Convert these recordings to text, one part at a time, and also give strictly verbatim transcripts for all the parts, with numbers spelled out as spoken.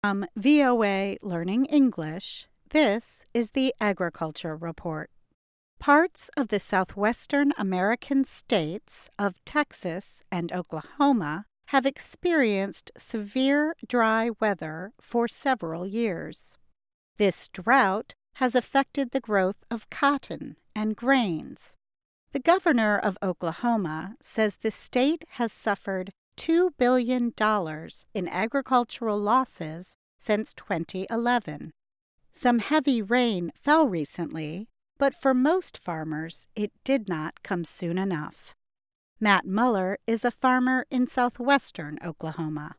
From V O A Learning English, this is the Agriculture Report. Parts of the southwestern American states of Texas and Oklahoma have experienced severe dry weather for several years. This drought has affected the growth of cotton and grains. The governor of Oklahoma says the state has suffered two billion dollars in agricultural losses since twenty eleven. Some heavy rain fell recently, but for most farmers it did not come soon enough. Matt Muller is a farmer in southwestern Oklahoma.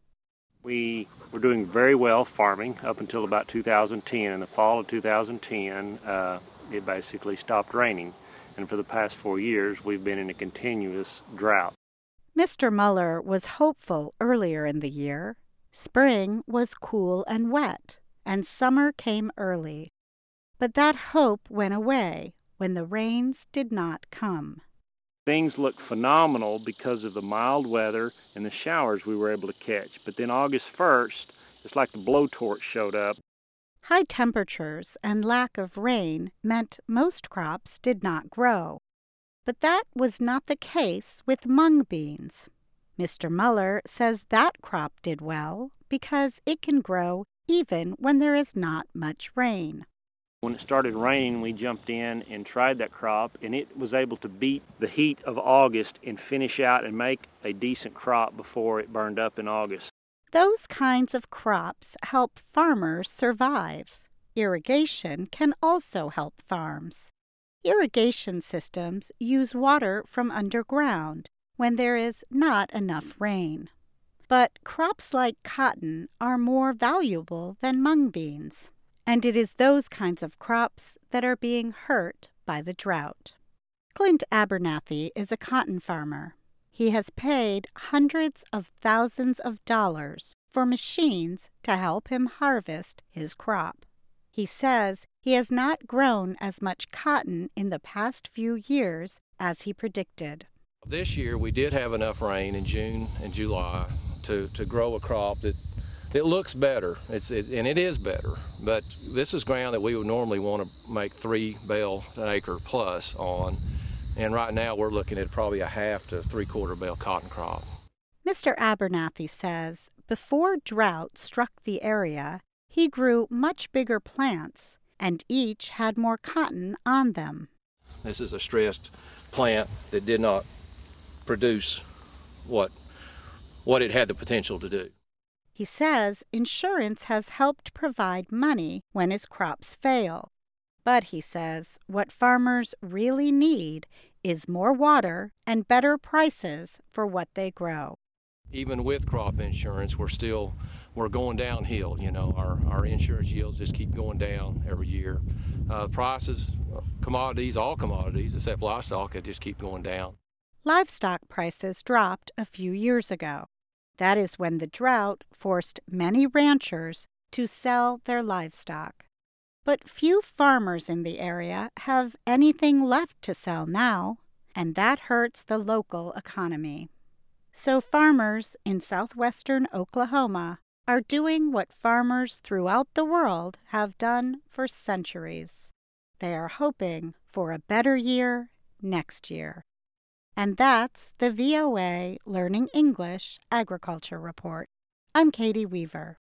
We were doing very well farming up until about two thousand ten. In the fall of two thousand ten, uh, it basically stopped raining. And for the past four years, we've been in a continuous drought. Mister Muller was hopeful earlier in the year. Spring was cool and wet, and summer came early. But that hope went away when the rains did not come. Things looked phenomenal because of the mild weather and the showers we were able to catch. But then August first, it's like the blowtorch showed up. High temperatures and lack of rain meant most crops did not grow. But that was not the case with mung beans. Mister Muller says that crop did well because it can grow even when there is not much rain. When it started raining, we jumped in and tried that crop, and it was able to beat the heat of August and finish out and make a decent crop before it burned up in August. Those kinds of crops help farmers survive. Irrigation can also help farms. Irrigation systems use water from underground when there is not enough rain. But crops like cotton are more valuable than mung beans, and it is those kinds of crops that are being hurt by the drought. Clint Abernathy is a cotton farmer. He has paid hundreds of thousands of dollars for machines to help him harvest his crop. He says he has not grown as much cotton in the past few years as he predicted. This year we did have enough rain in June and July to, to grow a crop that, that looks better, it's, it, and it is better. But this is ground that we would normally want to make three bale an acre plus on. And right now we're looking at probably a half to three-quarter bale cotton crop. Mister Abernathy says before drought struck the area, he grew much bigger plants, and each had more cotton on them. This is a stressed plant that did not produce what, what it had the potential to do. He says insurance has helped provide money when his crops fail. But he says what farmers really need is more water and better prices for what they grow. Even with crop insurance, we're still we're going downhill. You know, our, our insurance yields just keep going down every year. Uh, prices, commodities, all commodities except livestock, they just keep going down. Livestock prices dropped a few years ago. That is when the drought forced many ranchers to sell their livestock. But few farmers in the area have anything left to sell now, and that hurts the local economy. So farmers in southwestern Oklahoma are doing what farmers throughout the world have done for centuries. They are hoping for a better year next year. And that's the V O A Learning English Agriculture Report. I'm Katie Weaver.